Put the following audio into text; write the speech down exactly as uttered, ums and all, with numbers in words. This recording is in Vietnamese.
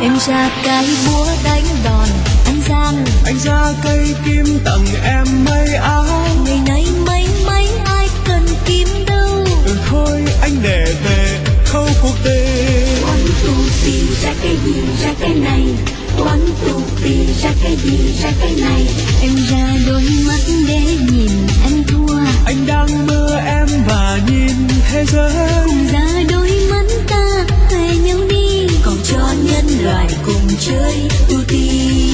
Em ra cái búa đánh đòn, anh Giang. Anh ra cây kim tặng em mây áo. Ngày nay mấy mấy ai cần kim đâu. Ừ thôi anh để về khâu cuộc tình. One two three ra cái gì ra cái này. One two three ra cái gì ra cái này. Em ra đôi mắt để nhìn anh thua. Anh đang mơ em và nhìn thế giới. Cùng ra đôi mắt ta về nhau đi. Còn cho nhân loại cùng chơi tu ti.